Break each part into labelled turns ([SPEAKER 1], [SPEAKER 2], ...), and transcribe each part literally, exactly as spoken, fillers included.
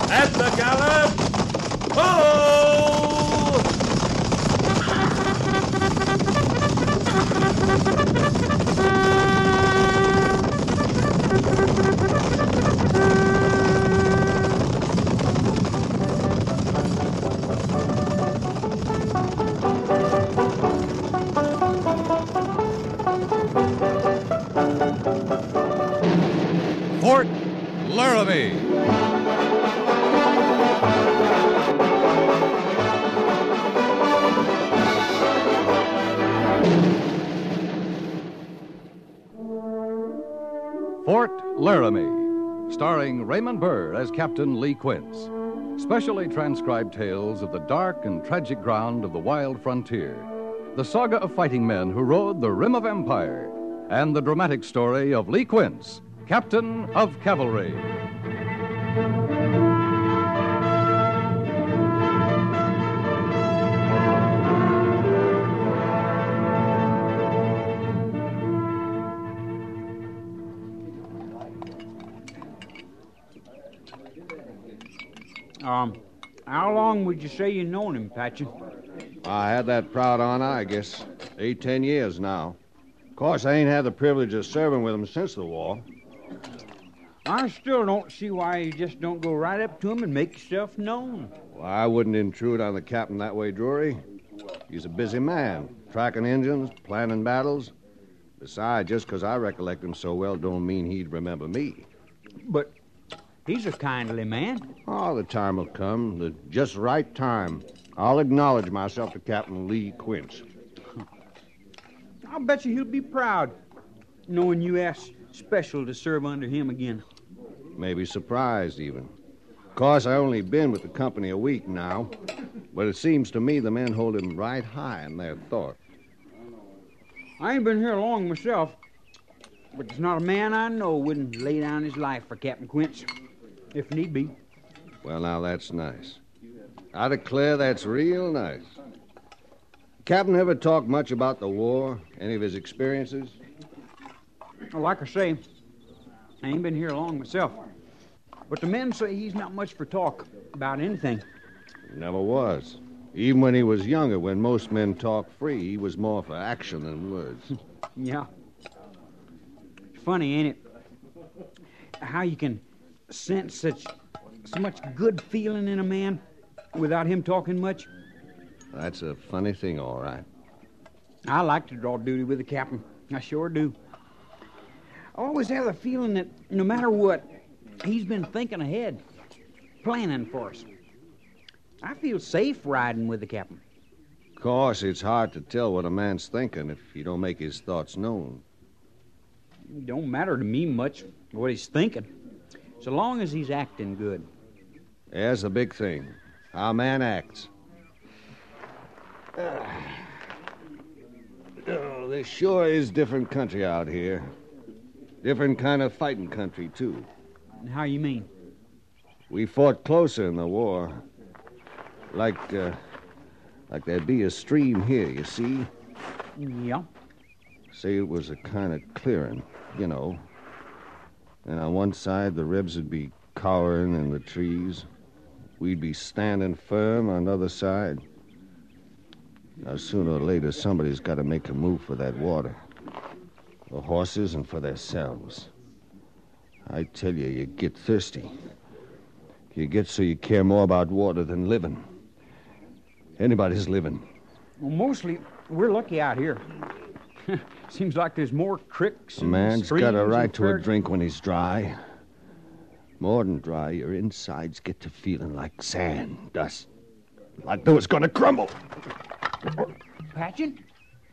[SPEAKER 1] At the gallop! Ho!
[SPEAKER 2] Fort Laramie. Fort Laramie, starring Raymond Burr as Captain Lee Quince. Specially transcribed tales of the dark and tragic ground of the wild frontier, the saga of fighting men who rode the rim of empire, and the dramatic story of Lee Quince, Captain of Cavalry.
[SPEAKER 3] Um, how long would you say you known him, Patchen?
[SPEAKER 4] I had that proud honor, I guess, eight, ten years now. Of course, I ain't had the privilege of serving with him since the war.
[SPEAKER 3] I still don't see why you just don't go right up to him and make yourself known.
[SPEAKER 4] Well, I wouldn't intrude on the captain that way, Drury. He's a busy man, tracking engines, planning battles. Besides, just because I recollect him so well don't mean he'd remember me.
[SPEAKER 3] But he's a kindly man.
[SPEAKER 4] Oh, the time will come, the just right time. I'll acknowledge myself to Captain Lee Quince.
[SPEAKER 3] I'll bet you he'll be proud, knowing you asked special to serve under him again.
[SPEAKER 4] Maybe surprised, even. Of course, I only been with the company a week now, but it seems to me the men hold him right high in their thought.
[SPEAKER 3] I ain't been here long myself, but there's not a man I know wouldn't lay down his life for Captain Quince, if need be.
[SPEAKER 4] Well, now, that's nice. I declare that's real nice. Captain ever talk much about the war? Any of his experiences?
[SPEAKER 3] Well, like I say, I ain't been here long myself. But the men say he's not much for talk about anything.
[SPEAKER 4] Never was. Even when he was younger, when most men talk free, he was more for action than words.
[SPEAKER 3] Yeah. It's funny, ain't it? How you can sense such so much good feeling in a man without him talking much.
[SPEAKER 4] That's a funny thing, all right.
[SPEAKER 3] I like to draw duty with the captain. I sure do. I always have the feeling that no matter what, he's been thinking ahead, planning for us. I feel safe riding with the captain.
[SPEAKER 4] Of course, it's hard to tell what a man's thinking if you don't make his thoughts known.
[SPEAKER 3] It don't matter to me much what he's thinking, so long as he's acting good.
[SPEAKER 4] There's the big thing. How a man acts. Uh, oh, there sure is different country out here. Different kind of fighting country, too.
[SPEAKER 3] How you mean?
[SPEAKER 4] We fought closer in the war. Like, uh, like there'd be a stream here, you see?
[SPEAKER 3] Yeah.
[SPEAKER 4] Say it was a kind of clearing, you know. And on one side, the Rebs would be cowering in the trees. We'd be standing firm on the other side. Now, sooner or later, somebody's got to make a move for that water. The horses and for themselves. I tell you, you get thirsty. You get so you care more about water than living. Anybody's living.
[SPEAKER 3] Well, mostly, we're lucky out here. Seems like there's more creeks and
[SPEAKER 4] A man's
[SPEAKER 3] streams
[SPEAKER 4] got a right
[SPEAKER 3] and
[SPEAKER 4] to a
[SPEAKER 3] prairies.
[SPEAKER 4] drink when he's dry. More than dry, your insides get to feeling like sand, dust. Like they was going to crumble.
[SPEAKER 3] Patchen?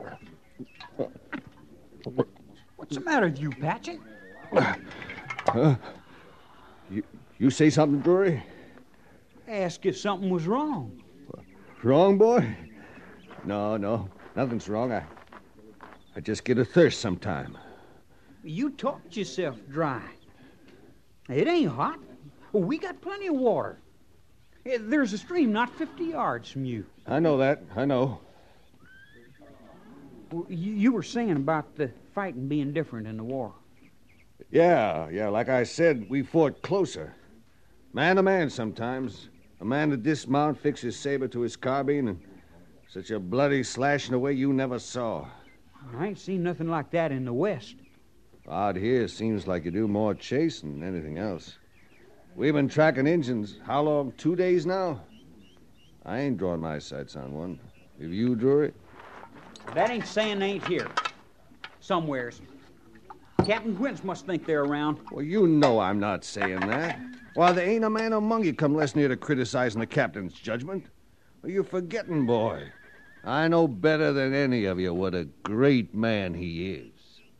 [SPEAKER 3] What's the matter with you, Patchen?
[SPEAKER 4] Huh? You, you say something, Drury?
[SPEAKER 3] Ask if something was wrong.
[SPEAKER 4] Wrong, boy? No, no. Nothing's wrong. I, I just get a thirst sometime.
[SPEAKER 3] You talked yourself dry. It ain't hot. We got plenty of water. Eh, There's a stream not fifty yards from you.
[SPEAKER 4] I know that. I know.
[SPEAKER 3] Well, You you were saying about the fighting being different in the war.
[SPEAKER 4] Yeah, yeah. Like I said, we fought closer. Man to man sometimes. A man to dismount, fix his saber to his carbine, and such a bloody slashing away you never saw.
[SPEAKER 3] I ain't seen nothing like that in the West.
[SPEAKER 4] Out here, seems like you do more chasing than anything else. We've been tracking Injuns, how long? Two days now? I ain't drawn my sights on one. Have you, Drury?
[SPEAKER 3] That ain't saying they ain't here. Somewheres. Captain Quince must think they're around.
[SPEAKER 4] Well, you know I'm not saying that. Why, there ain't a man among you come less near to criticizing the captain's judgment. Well, you're forgetting, boy. I know better than any of you what a great man he is.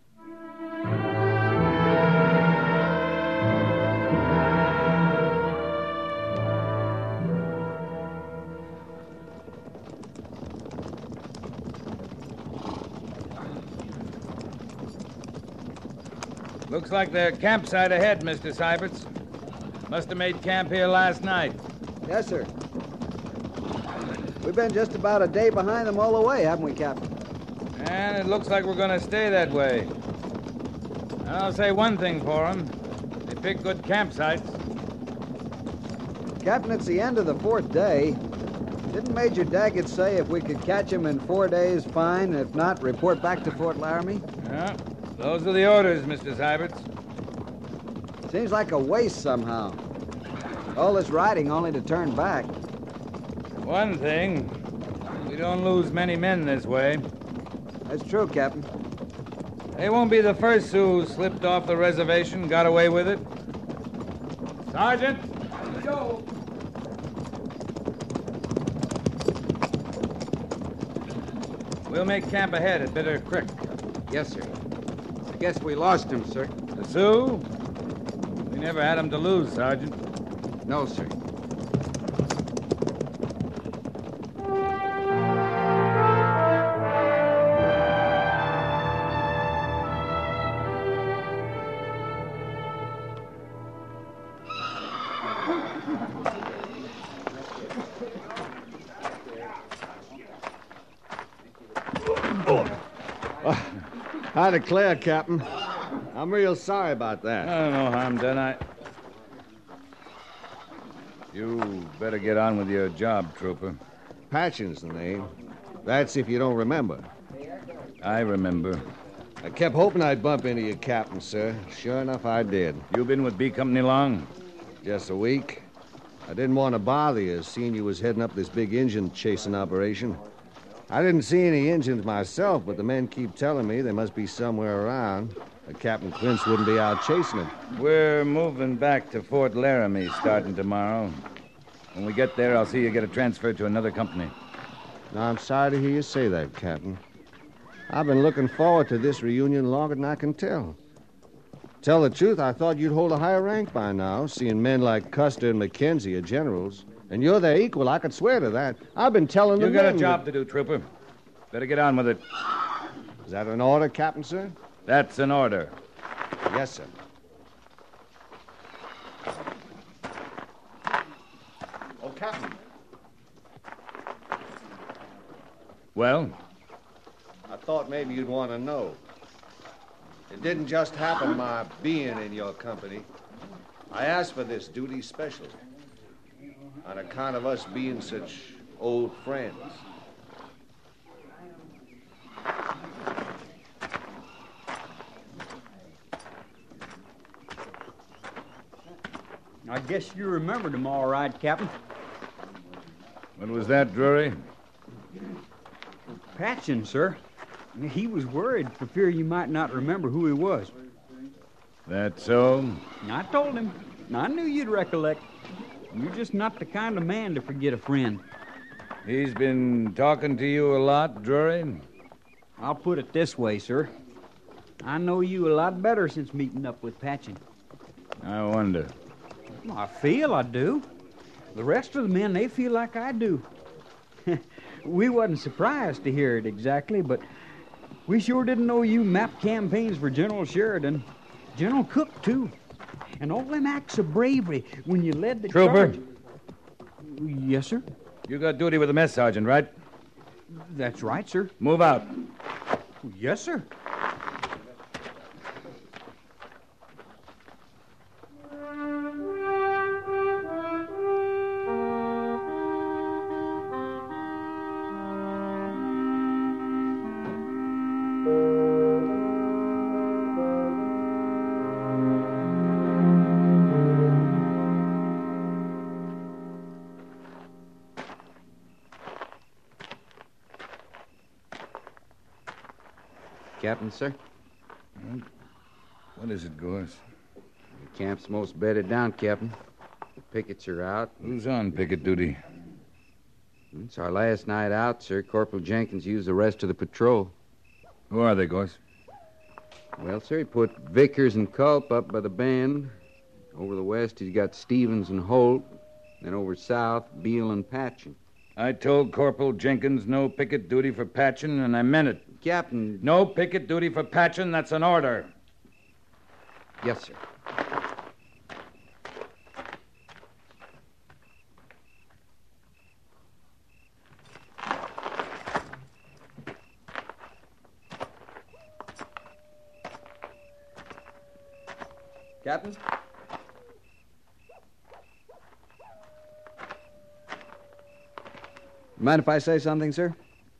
[SPEAKER 1] Looks like their campsite ahead, Mister Syberts. Must have made camp here last night.
[SPEAKER 5] Yes, sir. We've been just about a day behind them all the way, haven't we, Captain?
[SPEAKER 1] And it looks like we're going to stay that way. I'll say one thing for them. They pick good campsites.
[SPEAKER 5] Captain, it's the end of the fourth day. Didn't Major Daggett say if we could catch him in four days, fine. If not, report back to Fort Laramie?
[SPEAKER 1] Yeah, those are the orders, Mister Syberts.
[SPEAKER 5] Seems like a waste somehow. All this riding only to turn back.
[SPEAKER 1] One thing, we don't lose many men this way.
[SPEAKER 5] That's true, Captain.
[SPEAKER 1] They won't be the first who slipped off the reservation, got away with it. Sergeant, go. We'll make camp ahead at Bitter Creek.
[SPEAKER 3] Yes, sir. I guess we lost him, sir.
[SPEAKER 1] The Sioux? We never had them to lose, Sergeant.
[SPEAKER 3] No, sir.
[SPEAKER 4] I declare, Captain, I'm real sorry about that.
[SPEAKER 1] Oh, no harm done. I... You better get on with your job, Trooper.
[SPEAKER 4] Patchen's the name. That's if you don't remember.
[SPEAKER 1] I remember.
[SPEAKER 4] I kept hoping I'd bump into you, Captain, sir. Sure enough, I did.
[SPEAKER 1] You been with B Company long?
[SPEAKER 4] Just a week. I didn't want to bother you, seeing you was heading up this big engine chasing operation. I didn't see any engines myself, but the men keep telling me they must be somewhere around. Captain Quince wouldn't be out chasing them.
[SPEAKER 1] We're moving back to Fort Laramie starting tomorrow. When we get there, I'll see you get a transfer to another company.
[SPEAKER 4] Now, I'm sorry to hear you say that, Captain. I've been looking forward to this reunion longer than I can tell. Tell the truth, I thought you'd hold a higher rank by now, seeing men like Custer and McKenzie are generals. And you're their equal, I could swear to that. I've been telling them...
[SPEAKER 1] You got
[SPEAKER 4] men
[SPEAKER 1] a job
[SPEAKER 4] that...
[SPEAKER 1] to do, Trooper. Better get on with it.
[SPEAKER 4] Is that an order, Captain, sir?
[SPEAKER 1] That's an order.
[SPEAKER 4] Yes, sir. Oh, Captain.
[SPEAKER 1] Well?
[SPEAKER 4] I thought maybe you'd want to know. It didn't just happen my being in your company. I asked for this duty special. On account of us being such old friends.
[SPEAKER 3] I guess you remembered him all right, Captain.
[SPEAKER 1] What was that, Drury?
[SPEAKER 3] Patchen, sir. He was worried for fear you might not remember who he was.
[SPEAKER 1] That so?
[SPEAKER 3] I told him. I knew you'd recollect. You're just not the kind of man to forget a friend.
[SPEAKER 1] He's been talking to you a lot, Drury?
[SPEAKER 3] I'll put it this way, sir. I know you a lot better since meeting up with Patchen.
[SPEAKER 1] I wonder.
[SPEAKER 3] Well, I feel I do. The rest of the men, they feel like I do. We wasn't surprised to hear it exactly, but we sure didn't know you mapped campaigns for General Sheridan. General Cook, too. And all them acts of bravery when you led the
[SPEAKER 1] Trooper.
[SPEAKER 3] charge. Yes, sir?
[SPEAKER 1] You got duty with the mess sergeant, right?
[SPEAKER 3] That's right, sir.
[SPEAKER 1] Move out.
[SPEAKER 3] Yes, sir.
[SPEAKER 6] Captain, sir?
[SPEAKER 1] What is it, Gorse?
[SPEAKER 6] The camp's most bedded down, Captain. The pickets are out.
[SPEAKER 1] Who's on picket duty?
[SPEAKER 6] It's our last night out, sir. Corporal Jenkins used the rest of the patrol.
[SPEAKER 1] Who are they, Gorse?
[SPEAKER 6] Well, sir, he put Vickers and Culp up by the bend. Over the west, he's got Stevens and Holt. Then over south, Beale and Patchen.
[SPEAKER 1] I told Corporal Jenkins no picket duty for Patchen, and I meant it.
[SPEAKER 6] Captain...
[SPEAKER 1] No picket duty for Patchen. That's an order.
[SPEAKER 6] Yes, sir.
[SPEAKER 5] Captain? Mind if I say something, sir?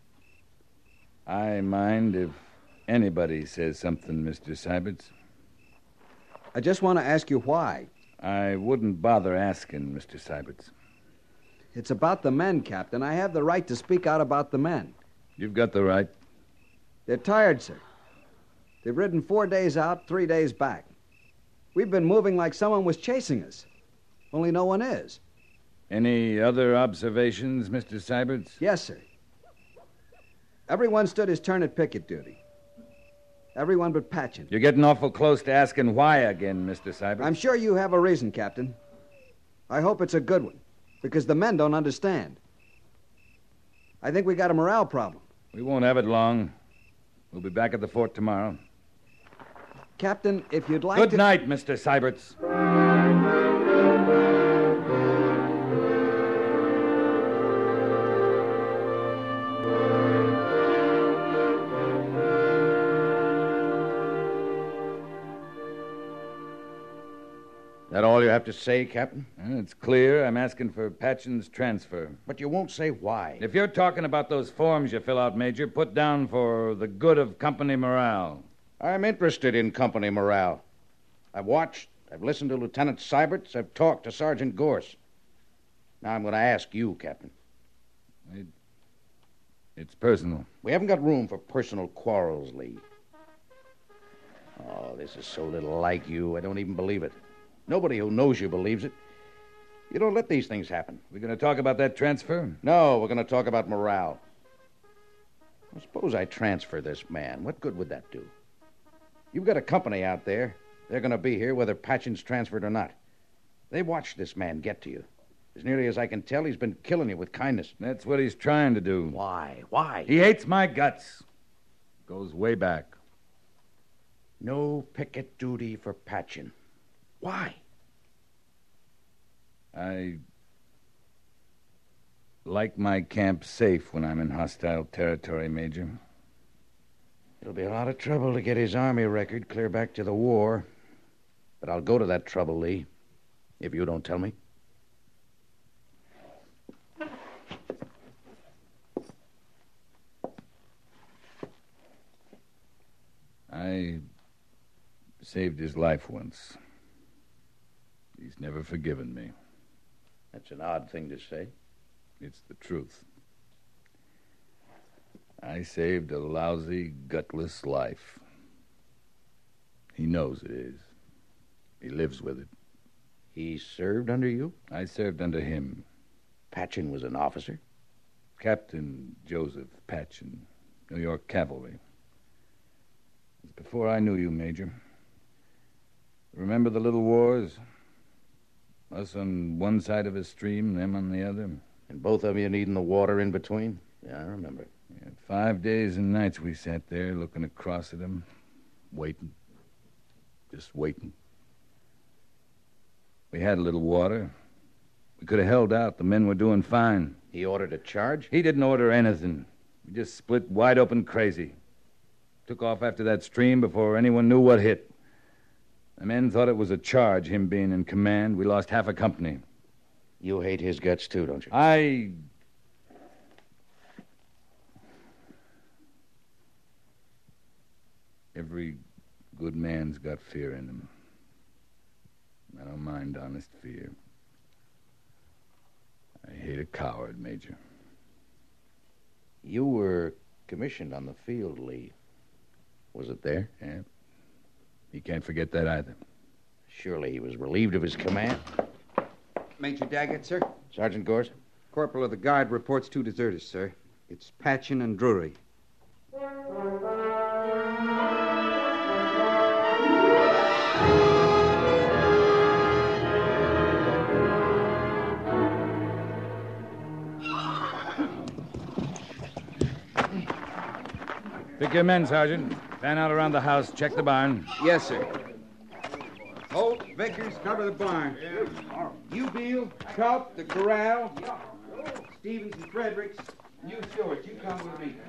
[SPEAKER 1] I mind if anybody says something, Mister Syberts.
[SPEAKER 5] I just want to ask you why.
[SPEAKER 1] I wouldn't bother asking, Mister Syberts.
[SPEAKER 5] It's about the men, Captain. I have the right to speak out about the men.
[SPEAKER 1] You've got the right.
[SPEAKER 5] They're tired, sir. They've ridden four days out, three days back. We've been moving like someone was chasing us. Only no one is.
[SPEAKER 1] Any other observations, Mister Syberts?
[SPEAKER 5] Yes, sir. Everyone stood his turn at picket duty. Everyone but Patchen.
[SPEAKER 1] You're getting awful close to asking why again, Mister Syberts.
[SPEAKER 5] I'm sure you have a reason, Captain. I hope it's a good one, because the men don't understand. I think we got a morale problem.
[SPEAKER 1] We won't have it long. We'll be back at the fort tomorrow.
[SPEAKER 5] Captain, if you'd like
[SPEAKER 1] Good
[SPEAKER 5] to...
[SPEAKER 1] Good night, Mister Syberts.
[SPEAKER 7] That all you have to say, Captain?
[SPEAKER 1] Well, it's clear. I'm asking for Patchen's transfer.
[SPEAKER 7] But you won't say why.
[SPEAKER 1] If you're talking about those forms you fill out, Major, put down for the good of company morale.
[SPEAKER 7] I'm interested in company morale. I've watched, I've listened to Lieutenant Syberts, I've talked to Sergeant Gorse. Now I'm going to ask you, Captain.
[SPEAKER 1] It, it's personal.
[SPEAKER 7] We haven't got room for personal quarrels, Lee. Oh, this is so little like you, I don't even believe it. Nobody who knows you believes it. You don't let these things happen.
[SPEAKER 1] We're going to talk about that transfer?
[SPEAKER 7] No, we're going to talk about morale. Well, suppose I transfer this man. What good would that do? You've got a company out there. They're going to be here whether Patchen's transferred or not. They watched this man get to you. As nearly as I can tell, he's been killing you with kindness.
[SPEAKER 1] That's what he's trying to do.
[SPEAKER 7] Why? Why?
[SPEAKER 1] He hates my guts. Goes way back.
[SPEAKER 7] No picket duty for Patchen. Why?
[SPEAKER 1] I like my camp safe when I'm in hostile territory, Major.
[SPEAKER 7] It'll be a lot of trouble to get his army record clear back to the war. But I'll go to that trouble, Lee, if you don't tell me.
[SPEAKER 1] I saved his life once. He's never forgiven me.
[SPEAKER 7] That's an odd thing to say.
[SPEAKER 1] It's the truth. I saved a lousy, gutless life. He knows it is. He lives with it.
[SPEAKER 7] He served under you?
[SPEAKER 1] I served under him.
[SPEAKER 7] Patchen was an officer?
[SPEAKER 1] Captain Joseph Patchen, New York Cavalry. It was before I knew you, Major. Remember the little wars? Us on one side of a stream, them on the other.
[SPEAKER 7] And both of you needing the water in between? Yeah, I remember.
[SPEAKER 1] Yeah, five days and nights we sat there looking across at them, waiting. Just waiting. We had a little water. We could have held out. The men were doing fine.
[SPEAKER 7] He ordered a charge?
[SPEAKER 1] He didn't order anything. We just split wide open crazy. Took off after that stream before anyone knew what hit. The men thought it was a charge, him being in command. We lost half a company.
[SPEAKER 7] You hate his guts, too, don't you?
[SPEAKER 1] I... Every good man's got fear in him. I don't mind honest fear. I hate a coward, Major.
[SPEAKER 7] You were commissioned on the field, Lee. Was it there?
[SPEAKER 1] Yeah. He can't forget that either.
[SPEAKER 7] Surely he was relieved of his command.
[SPEAKER 6] Major Daggett, sir.
[SPEAKER 7] Sergeant Gorse?
[SPEAKER 6] Corporal of the Guard reports two deserters, sir. It's Patchen and Drury.
[SPEAKER 1] Pick your men, Sergeant. Fan out around the house. Check the barn.
[SPEAKER 6] Yes, sir. Holt, Vickers, cover the barn. You, Beal, Culp, the corral. Stevens and Fredericks. You, Stewart, you come with me.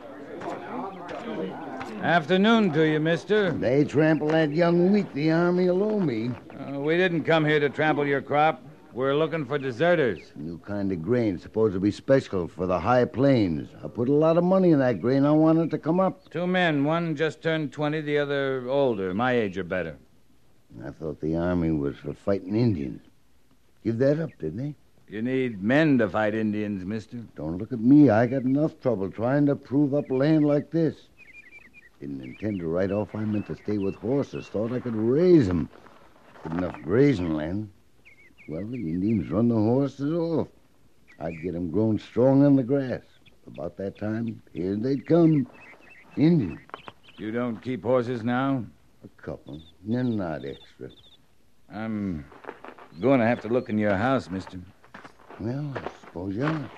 [SPEAKER 1] Afternoon to you, mister.
[SPEAKER 8] They trample that young wheat the army will owe me.
[SPEAKER 1] Uh, we didn't come here to trample your crop. We're looking for deserters.
[SPEAKER 8] New kind of grain, supposed to be special for the high plains. I put a lot of money in that grain. I want it to come up.
[SPEAKER 1] Two men. One just turned twenty, the other older. My age or better.
[SPEAKER 8] I thought the army was for fighting Indians. Give that up, didn't they?
[SPEAKER 1] You need men to fight Indians, mister.
[SPEAKER 8] Don't look at me. I got enough trouble trying to prove up land like this. Didn't intend to ride off. I meant to stay with horses. Thought I could raise 'em. Good enough grazing land. Well, the Indians run the horses off. I'd get 'em grown strong in the grass. About that time, here they'd come. Indians.
[SPEAKER 1] You don't keep horses now?
[SPEAKER 8] A couple. They're not extra.
[SPEAKER 1] I'm going to have to look in your house, mister.
[SPEAKER 8] Well, I suppose you are.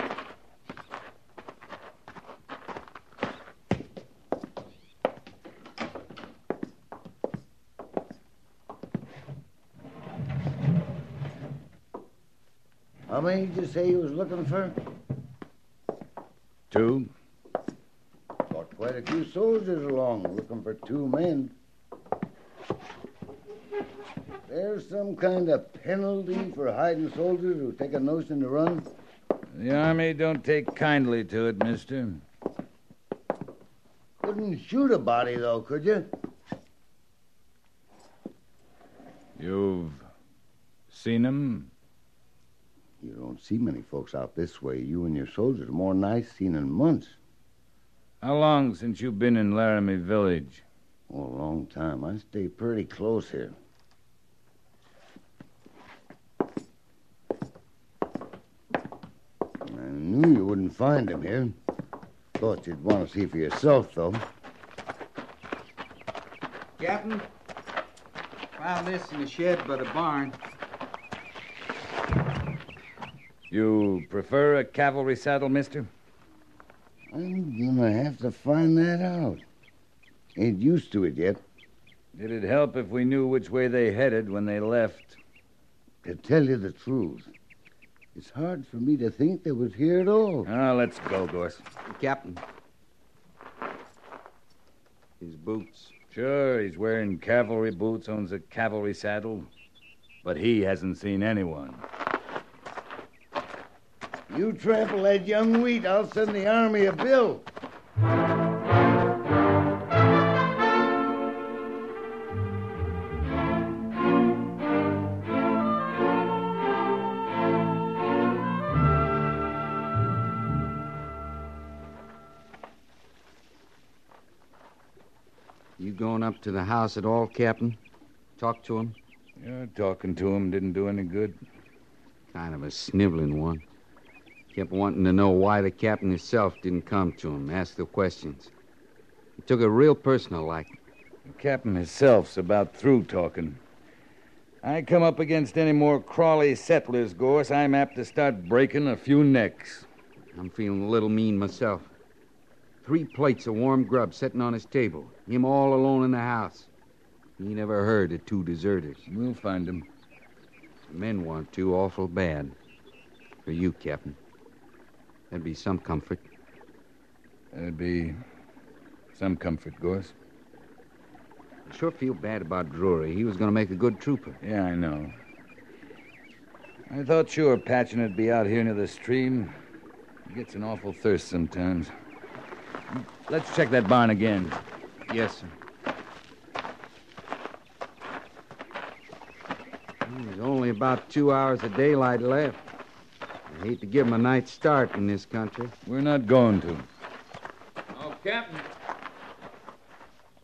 [SPEAKER 8] How many did you say you was looking for?
[SPEAKER 1] Two?
[SPEAKER 8] Got quite a few soldiers along looking for two men. There's some kind of penalty for hiding soldiers who take a notion to run?
[SPEAKER 1] The Army don't take kindly to it, mister.
[SPEAKER 8] Couldn't shoot a body, though, could you?
[SPEAKER 1] You've seen him?
[SPEAKER 8] You don't see many folks out this way. You and your soldiers are more than I've seen in months.
[SPEAKER 1] How long since you've been in Laramie Village?
[SPEAKER 8] Oh, a long time. I stay pretty close here. I knew you wouldn't find him here. Thought you'd want to see for yourself, though.
[SPEAKER 6] Captain, found this in the shed by the barn.
[SPEAKER 1] You prefer a cavalry saddle, mister?
[SPEAKER 8] I'm gonna have to find that out. Ain't used to it yet.
[SPEAKER 1] It'd help if we knew which way they headed when they left.
[SPEAKER 8] To tell you the truth, it's hard for me to think they was here at all.
[SPEAKER 1] Ah, let's go, Gorse.
[SPEAKER 6] Captain. His boots.
[SPEAKER 1] Sure, he's wearing cavalry boots, owns a cavalry saddle. But he hasn't seen anyone.
[SPEAKER 8] You trample that young wheat, I'll send the army a bill.
[SPEAKER 6] You going up to the house at all, Captain? Talk to him?
[SPEAKER 1] Yeah, talking to him didn't do any good.
[SPEAKER 6] Kind of a sniveling one. Kept wanting to know why the captain himself didn't come to him, ask the questions. He took it real personal like.
[SPEAKER 1] The captain himself's about through talking. I come up against any more crawly settlers, Gorse, I'm apt to start breaking a few necks.
[SPEAKER 6] I'm feeling a little mean myself. Three plates of warm grub sitting on his table. Him all alone in the house. He never heard of two deserters.
[SPEAKER 1] We'll find them.
[SPEAKER 6] The men want to awful bad. For you, Captain. That'd be some comfort.
[SPEAKER 1] That'd be some comfort, Gorse.
[SPEAKER 6] I sure feel bad about Drury. He was going to make a good trooper.
[SPEAKER 1] Yeah, I know. I thought sure Patchen would be out here near the stream. He gets an awful thirst sometimes. Let's check that barn again.
[SPEAKER 6] Yes, sir. There's only about two hours of daylight left. I hate to give him a night's start in this country.
[SPEAKER 1] We're not going to.
[SPEAKER 6] Oh, Captain.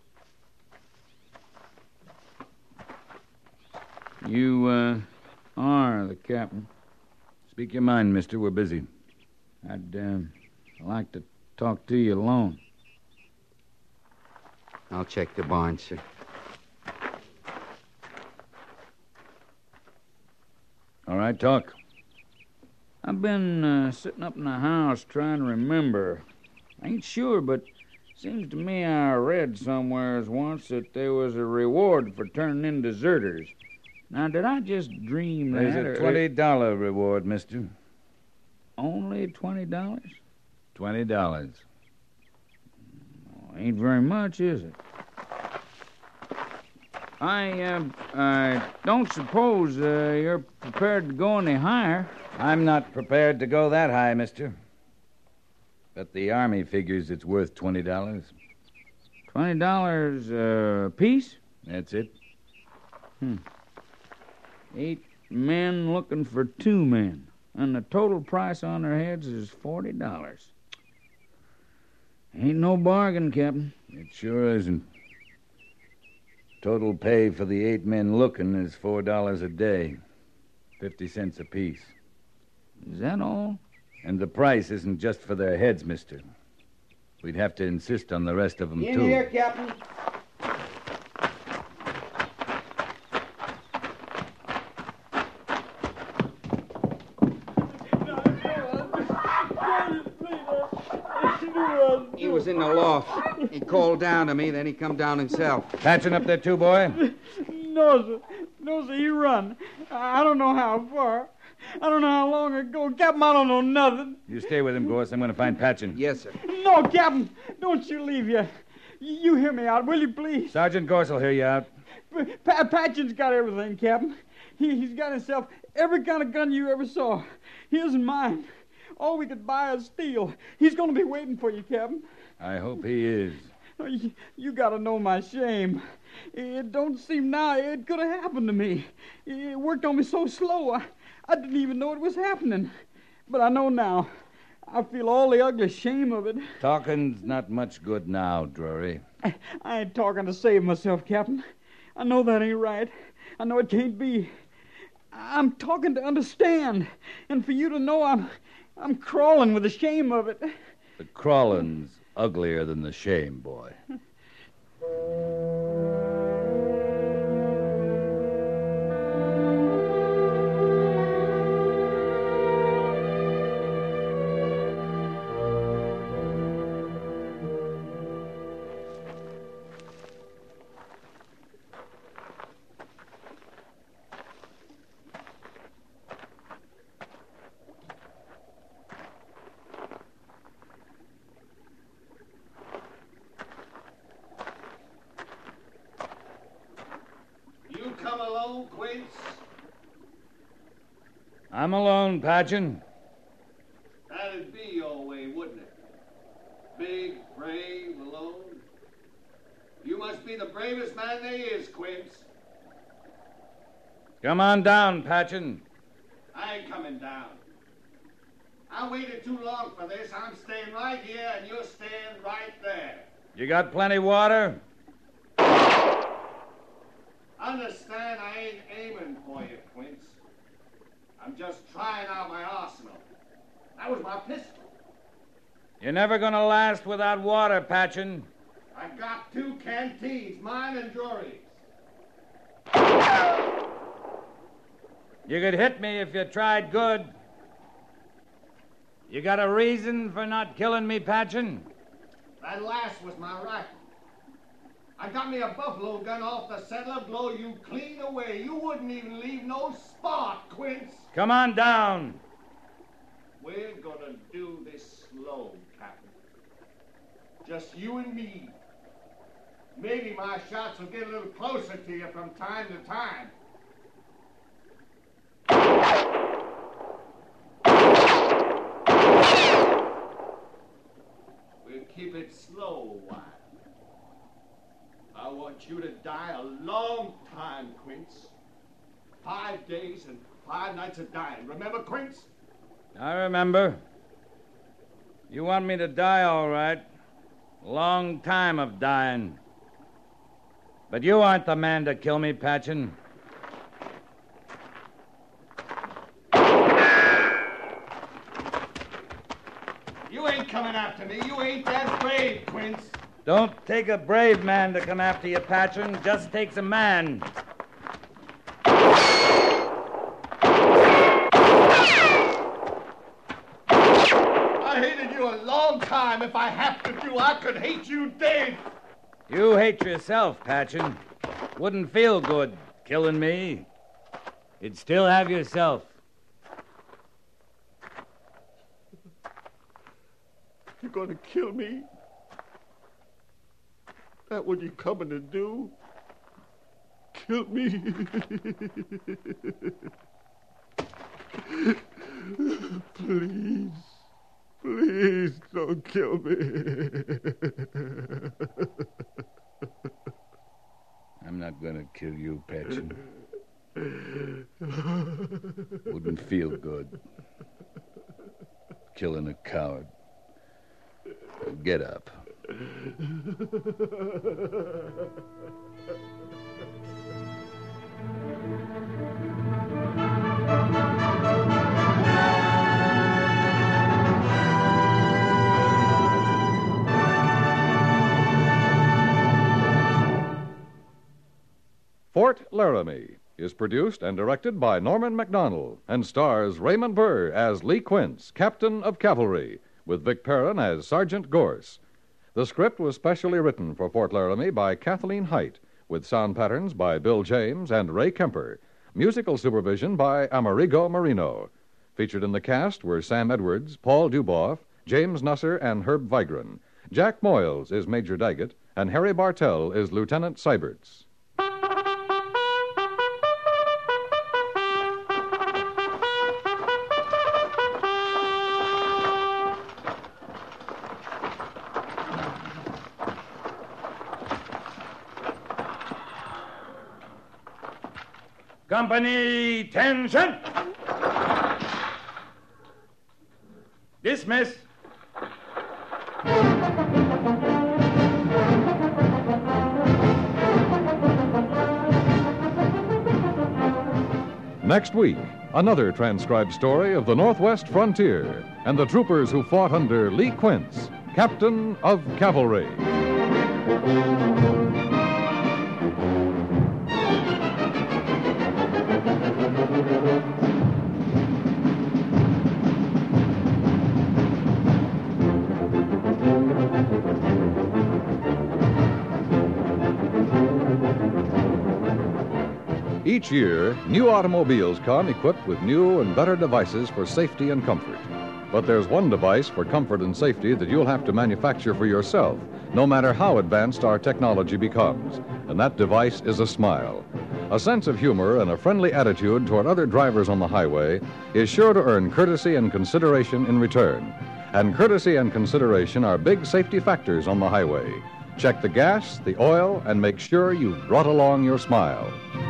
[SPEAKER 1] You, uh, are the captain. Speak your mind, mister. We're busy. I'd, uh, like to talk to you alone.
[SPEAKER 6] I'll check the barn, sir.
[SPEAKER 1] All right, talk. I've been uh, sitting up in the house trying to remember. I ain't sure, but seems to me I read somewheres once that there was a reward for turning in deserters. Now, did I just dream that? There's a twenty dollar reward, mister.
[SPEAKER 3] Only twenty dollars?
[SPEAKER 1] Twenty dollars.
[SPEAKER 3] Ain't very much, is it? I, uh, I don't suppose uh, you're prepared to go any higher.
[SPEAKER 1] I'm not prepared to go that high, mister. But the Army figures it's worth twenty dollars.
[SPEAKER 3] Twenty dollars a piece?
[SPEAKER 1] That's it.
[SPEAKER 3] Hmm. Eight men looking for two men. And the total price on their heads is forty dollars. Ain't no bargain, Captain.
[SPEAKER 1] It sure isn't. Total pay for the eight men looking is four dollars a day. Fifty cents apiece.
[SPEAKER 3] Is that all?
[SPEAKER 1] And the price isn't just for their heads, mister. We'd have to insist on the rest of them,
[SPEAKER 6] In
[SPEAKER 1] too.
[SPEAKER 6] here, Captain. He was in the loft. He called down to me, then he come down himself.
[SPEAKER 1] Patching up there, too, boy?
[SPEAKER 9] No, sir. No, sir, he run. I don't know how far. I don't know how long ago. Captain, I don't know nothing.
[SPEAKER 1] You stay with him, Gorse. I'm going to find Patchen.
[SPEAKER 6] Yes, sir.
[SPEAKER 9] No, Captain. Don't you leave yet. You hear me out, will you, please?
[SPEAKER 1] Sergeant Gorse will hear you out.
[SPEAKER 9] Pa- Patchen's got everything, Captain. He, he's got himself every kind of gun you ever saw. His and mine. All we could buy is steel. He's going to be waiting for you, Captain.
[SPEAKER 1] I hope he is.
[SPEAKER 9] Oh, you, you got to know my shame. It don't seem now it could have happened to me. It worked on me so slow, I, I didn't even know it was happening. But I know now. I feel all the ugly shame of it.
[SPEAKER 1] Talking's not much good now, Drury.
[SPEAKER 9] I, I ain't talking to save myself, Captain. I know that ain't right. I know it can't be. I'm talking to understand. And for you to know I'm... I'm crawling with the shame of it.
[SPEAKER 1] The crawling's uglier than the shame, boy. I'm alone, Patchen.
[SPEAKER 10] That'd be your way, wouldn't it? Big, brave, alone. You must be the bravest man there is, Quince.
[SPEAKER 1] Come on down, Patchen.
[SPEAKER 10] I ain't coming down. I waited too long for this. I'm staying right here, and you're staying right there.
[SPEAKER 1] You got plenty water?
[SPEAKER 10] Understand, I ain't aiming for you, Quince. I'm just trying out my arsenal. That was my pistol.
[SPEAKER 1] You're never gonna last without water, Patchen.
[SPEAKER 10] I got two canteens, mine and Drury's.
[SPEAKER 1] You could hit me if you tried good. You got a reason for not killing me, Patchen?
[SPEAKER 10] That last was my rifle. I got me a buffalo gun off the settler, blow you clean away. You wouldn't even leave no spot, Quince.
[SPEAKER 1] Come on down.
[SPEAKER 10] We're gonna do this slow, Captain. Just you and me. Maybe my shots will get a little closer to you from time to time. We'll keep it slow a while. I want you to die a long time, Quince. Five days and five nights of dying. Remember, Quince?
[SPEAKER 1] I remember. You want me to die, all right. Long time of dying. But you aren't the man to kill me, Patchen.
[SPEAKER 10] coming after me. You ain't that brave, Quince.
[SPEAKER 1] Don't take a brave man to come after you, Patchen. Just takes a man.
[SPEAKER 10] I hated you a long time. If I have to do, I could hate you dead.
[SPEAKER 1] You hate yourself, Patchen. Wouldn't feel good killing me. You'd still have yourself.
[SPEAKER 10] You're gonna kill me? That what you coming to do? Kill me? Please. Please don't kill me.
[SPEAKER 1] I'm not gonna kill you, Patchen. Wouldn't feel good. Killing a coward. Get up.
[SPEAKER 2] Fort Laramie is produced and directed by Norman Macdonald and stars Raymond Burr as Lee Quince, Captain of Cavalry, with Vic Perrin as Sergeant Gorse. The script was specially written for Fort Laramie by Kathleen Height, with sound patterns by Bill James and Ray Kemper. Musical supervision by Amerigo Marino. Featured in the cast were Sam Edwards, Paul Duboff, James Nusser, and Herb Vigran. Jack Moyles is Major Daggett, and Harry Bartell is Lieutenant Seiberts.
[SPEAKER 1] Company, tension! Dismiss.
[SPEAKER 2] Next week, another transcribed story of the Northwest frontier and the troopers who fought under Lee Quince, Captain of Cavalry. Each year, new automobiles come equipped with new and better devices for safety and comfort. But there's one device for comfort and safety that you'll have to manufacture for yourself, no matter how advanced our technology becomes, and that device is a smile. A sense of humor and a friendly attitude toward other drivers on the highway is sure to earn courtesy and consideration in return. And courtesy and consideration are big safety factors on the highway. Check the gas, the oil, and make sure you've brought along your smile.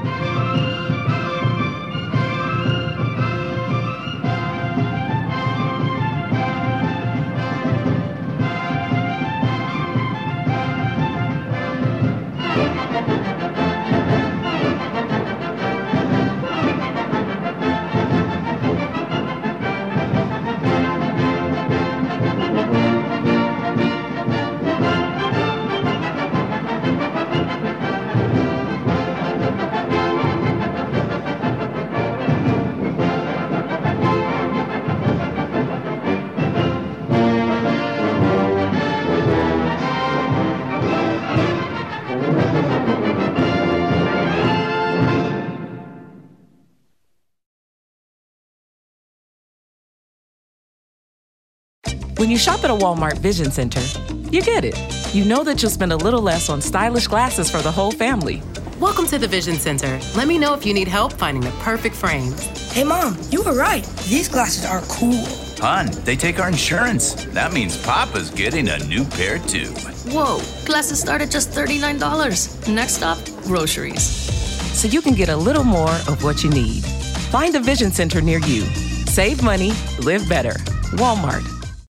[SPEAKER 11] When you shop at a Walmart Vision Center, you get it. You know that you'll spend a little less on stylish glasses for the whole family.
[SPEAKER 12] Welcome to the Vision Center. Let me know if you need help finding the perfect frames.
[SPEAKER 13] Hey, Mom, you were right. These glasses are cool.
[SPEAKER 14] Hon, they take our insurance. That means Papa's getting a new pair, too.
[SPEAKER 12] Whoa, glasses start at just thirty-nine dollars. Next stop, groceries.
[SPEAKER 11] So you can get a little more of what you need. Find a Vision Center near you. Save money, live better. Walmart.